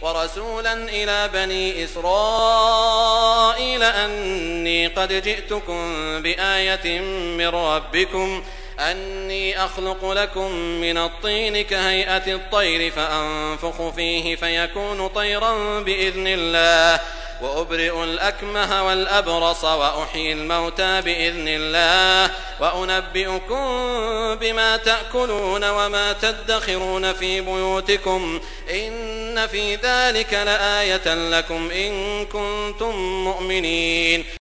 ورسولا إلى بني إسرائيل أني قد جئتكم بآية من ربكم أني أخلق لكم من الطين كهيئة الطير فأنفخ فيه فيكون طيرا بإذن الله وأبرئ الأكمه والأبرص وأحيي الموتى بإذن الله وأنبئكم بما تأكلون وما تدخرون في بيوتكم إن في ذلك لآية لكم إن كنتم مؤمنين.